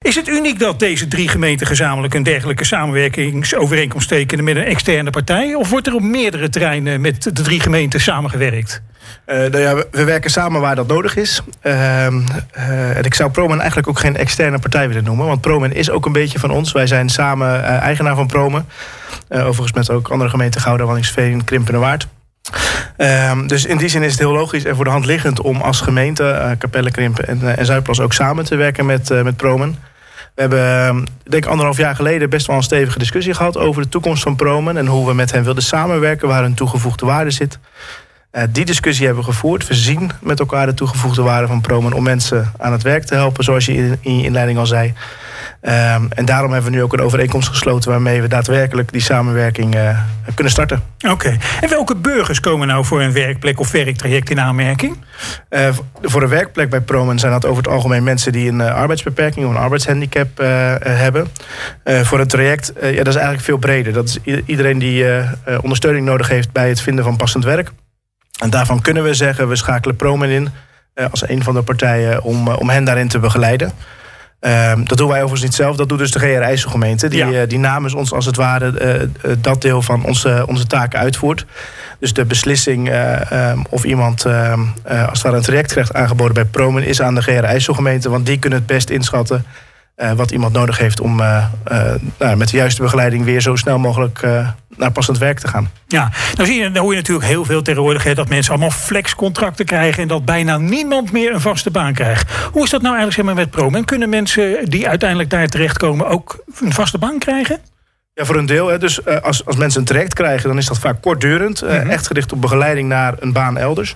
Is het uniek dat deze 3 gemeenten gezamenlijk een dergelijke samenwerkingsovereenkomst tekenen met een externe partij? Of wordt er op meerdere terreinen met de 3 gemeenten samengewerkt? We werken samen waar dat nodig is. En ik zou Promen eigenlijk ook geen externe partij willen noemen. Want Promen is ook een beetje van ons. Wij zijn samen eigenaar van Promen. Overigens met ook andere gemeenten Gouda, Waddinxveen, Krimpen en Waard. Dus in die zin is het heel logisch en voor de hand liggend om als gemeente Capelle, Krimpen en Zuidplas ook samen te werken met Promen. We hebben, denk ik 1,5 jaar geleden best wel een stevige discussie gehad over de toekomst van Promen en hoe we met hen wilden samenwerken, waar hun toegevoegde waarde zit. Die discussie hebben we gevoerd. We zien met elkaar de toegevoegde waarde van Promen om mensen aan het werk te helpen, zoals je in je inleiding al zei. En daarom hebben we nu ook een overeenkomst gesloten waarmee we daadwerkelijk die samenwerking kunnen starten. Oké. En welke burgers komen nou voor een werkplek of werktraject in aanmerking? Voor een werkplek bij Promen zijn dat over het algemeen mensen die een arbeidsbeperking of een arbeidshandicap hebben. Voor een traject, dat is eigenlijk veel breder. Dat is iedereen die ondersteuning nodig heeft bij het vinden van passend werk. En daarvan kunnen we zeggen, we schakelen Promen in als een van de partijen om hen daarin te begeleiden. Dat doen wij overigens niet zelf, dat doet dus de GR IJsselgemeente. Die namens ons als het ware dat deel van onze taken uitvoert. Dus de beslissing of iemand als het ware een traject krijgt aangeboden bij Promen is aan de GR IJsselgemeente. Want die kunnen het best inschatten wat iemand nodig heeft om met de juiste begeleiding weer zo snel mogelijk naar passend werk te gaan. Ja, nou hoor je natuurlijk heel veel tegenwoordig dat mensen allemaal flexcontracten krijgen en dat bijna niemand meer een vaste baan krijgt. Hoe is dat nou eigenlijk met Promen? Kunnen mensen die uiteindelijk daar terechtkomen ook een vaste baan krijgen? Ja, voor een deel. Hè. Dus als mensen een traject krijgen, dan is dat vaak kortdurend. Echt gericht op begeleiding naar een baan elders.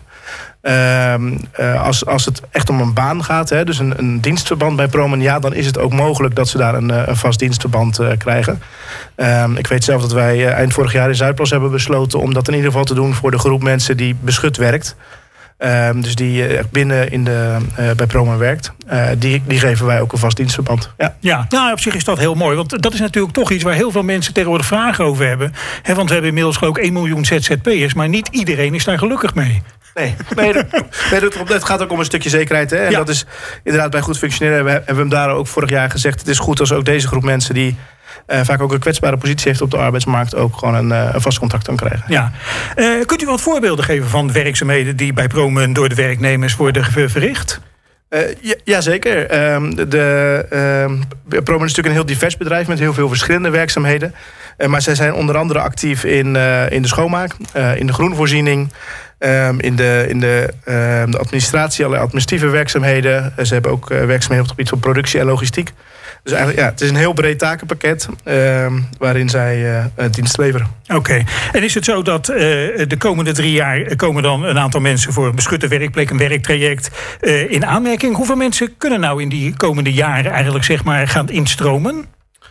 Als het echt om een baan gaat, hè, dus een dienstverband bij Promen, ja, dan is het ook mogelijk dat ze daar een vast dienstverband krijgen. Ik weet zelf dat wij eind vorig jaar in Zuidplas hebben besloten om dat in ieder geval te doen voor de groep mensen die beschut werkt. Dus die binnen bij Promen werkt. Die geven wij ook een vast dienstverband. Ja, nou, op zich is dat heel mooi. Want dat is natuurlijk toch iets waar heel veel mensen tegenwoordig vragen over hebben. Want we hebben inmiddels ook 1 miljoen ZZP'ers. Maar niet iedereen is daar gelukkig mee. Nee, het gaat ook om een stukje zekerheid. Hè? En dat is inderdaad bij goed functioneren. Hebben we hem daar ook vorig jaar gezegd. Het is goed als ook deze groep mensen die vaak ook een kwetsbare positie heeft op de arbeidsmarkt ook gewoon een vast contract kan krijgen. Ja. Kunt u wat voorbeelden geven van werkzaamheden die bij Promen door de werknemers worden verricht? Jazeker. Promen is natuurlijk een heel divers bedrijf met heel veel verschillende werkzaamheden. Maar zij zijn onder andere actief in de schoonmaak, in de groenvoorziening, in de administratie, allerlei administratieve werkzaamheden. Ze hebben ook werkzaamheden op het gebied van productie en logistiek. Dus eigenlijk, het is een heel breed takenpakket waarin zij dienst leveren. Oké. En is het zo dat de komende 3 jaar komen dan een aantal mensen voor een beschutte werkplek, een werktraject in aanmerking? Hoeveel mensen kunnen nou in die komende jaren eigenlijk gaan instromen?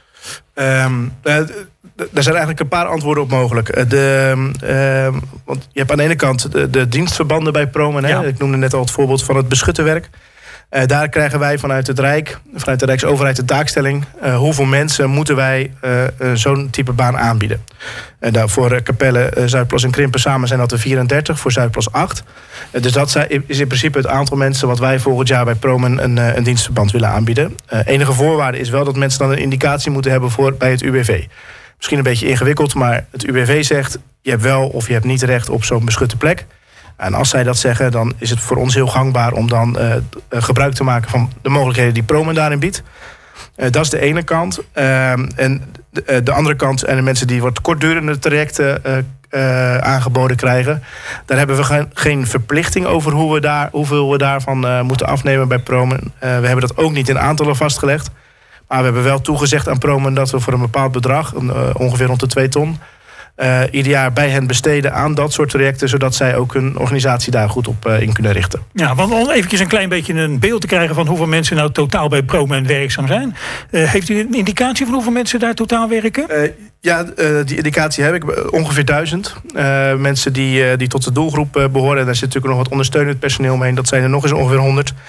Daar zijn eigenlijk een paar antwoorden op mogelijk. Want je hebt aan de ene kant de dienstverbanden bij Promen. Ja. Ik noemde net al het voorbeeld van het beschutte werk. Daar krijgen wij vanuit de Rijksoverheid de taakstelling. Hoeveel mensen moeten wij zo'n type baan aanbieden? Voor Capelle, Zuidplas en Krimpen samen zijn dat er 34, voor Zuidplas 8. Dus dat is in principe het aantal mensen wat wij volgend jaar bij Promen een dienstverband willen aanbieden. Enige voorwaarde is wel dat mensen dan een indicatie moeten hebben bij het UWV. Misschien een beetje ingewikkeld, maar het UWV zegt je hebt wel of je hebt niet recht op zo'n beschutte plek. En als zij dat zeggen, dan is het voor ons heel gangbaar om dan gebruik te maken van de mogelijkheden die Promen daarin biedt. Dat is de ene kant. En de andere kant, en de mensen die wat kortdurende trajecten aangeboden krijgen, daar hebben we geen verplichting over hoeveel we daarvan moeten afnemen bij Promen. We hebben dat ook niet in aantallen vastgelegd. Maar we hebben wel toegezegd aan Promen dat we voor een bepaald bedrag, ongeveer rond de 2 ton... ieder jaar bij hen besteden aan dat soort trajecten, zodat zij ook hun organisatie daar goed op in kunnen richten. Ja, want om eventjes een klein beetje een beeld te krijgen van hoeveel mensen nou totaal bij Promen werkzaam zijn. Heeft u een indicatie van hoeveel mensen daar totaal werken? Die indicatie heb ik. Ongeveer 1000 mensen die tot de doelgroep behoren. Daar zit natuurlijk nog wat ondersteunend personeel omheen. Dat zijn er nog eens ongeveer 100.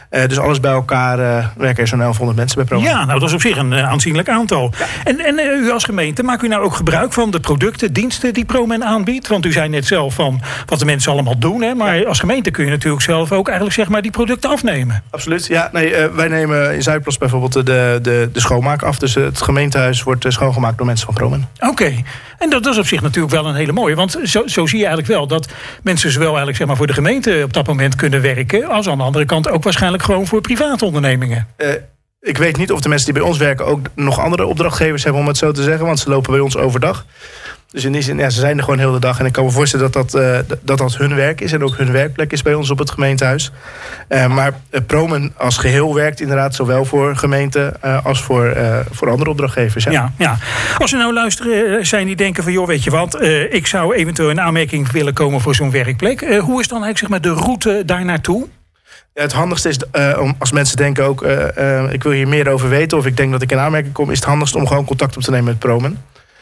Dus alles bij elkaar werken er zo'n 1100 mensen bij Promen. Ja, nou dat is op zich een aanzienlijk aantal. Ja. En u als gemeente, maakt u nou ook gebruik van de producten, diensten die Promen aanbiedt? Want u zei net zelf van wat de mensen allemaal doen. Hè? Maar als gemeente kun je natuurlijk zelf ook eigenlijk zeg maar die producten afnemen. Absoluut. Ja, wij nemen in Zuidplas bijvoorbeeld de schoonmaak af. Dus het gemeentehuis wordt schoongemaakt door mensen van Promen. Oké. En dat is op zich natuurlijk wel een hele mooie. Want zo zie je eigenlijk wel dat mensen zowel eigenlijk zeg maar voor de gemeente op dat moment kunnen werken, als aan de andere kant ook waarschijnlijk gewoon voor private ondernemingen. Ik weet niet of de mensen die bij ons werken ook nog andere opdrachtgevers hebben, om het zo te zeggen. Want ze lopen bij ons overdag. Dus in die zin, ze zijn er gewoon heel de dag. En ik kan me voorstellen dat hun werk is en ook hun werkplek is bij ons op het gemeentehuis. Maar Promen als geheel werkt inderdaad zowel voor gemeenten als voor andere opdrachtgevers. Ja. Als er nou luisteren zijn die denken van, joh, weet je wat, ik zou eventueel in aanmerking willen komen voor zo'n werkplek. Hoe is dan eigenlijk zeg maar de route daar naartoe? Ja, het handigste is, als mensen denken ook, ik wil hier meer over weten, of ik denk dat ik in aanmerking kom, is het handigst om gewoon contact op te nemen met Promen.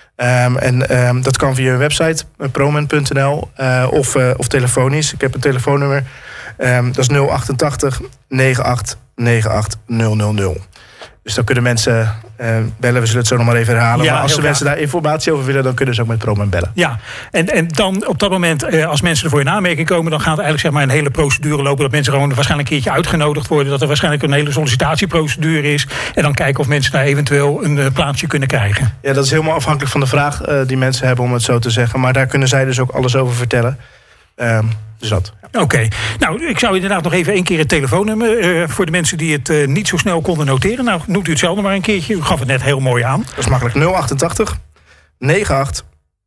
Dat kan via een website, promen.nl, of telefonisch. Ik heb een telefoonnummer, dat is 088 98 98 000. Dus dan kunnen mensen bellen, we zullen het zo nog maar even herhalen. Ja, maar als mensen daar informatie over willen, dan kunnen ze ook met Promen bellen. Ja, en dan op dat moment, als mensen ervoor in aanmerking komen, dan gaat eigenlijk zeg maar een hele procedure lopen. Dat mensen gewoon waarschijnlijk een keertje uitgenodigd worden. Dat er waarschijnlijk een hele sollicitatieprocedure is. En dan kijken of mensen daar eventueel een plaatsje kunnen krijgen. Ja, dat is helemaal afhankelijk van de vraag die mensen hebben, om het zo te zeggen. Maar daar kunnen zij dus ook alles over vertellen. Dus dat. Ja. Oké. Nou, ik zou inderdaad nog even 1 keer het telefoonnummer voor de mensen die het niet zo snel konden noteren. Nou, noemt u het zelf nog maar een keertje. U gaf het net heel mooi aan. Dat is makkelijk. 088 98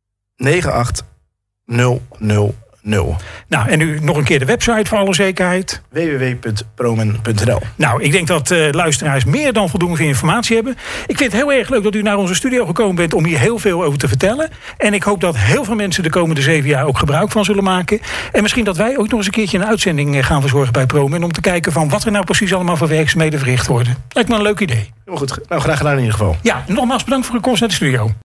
98 000. Nou, en nu nog een keer de website voor alle zekerheid. www.promen.nl. Nou, ik denk dat luisteraars meer dan voldoende informatie hebben. Ik vind het heel erg leuk dat u naar onze studio gekomen bent om hier heel veel over te vertellen. En ik hoop dat heel veel mensen de komende 7 jaar ook gebruik van zullen maken. En misschien dat wij ook nog eens een keertje een uitzending gaan verzorgen bij Promen, om te kijken van wat er nou precies allemaal voor werkzaamheden verricht worden. Lijkt me een leuk idee. Heel goed. Nou, graag gedaan in ieder geval. Ja, nogmaals bedankt voor uw komst naar de studio.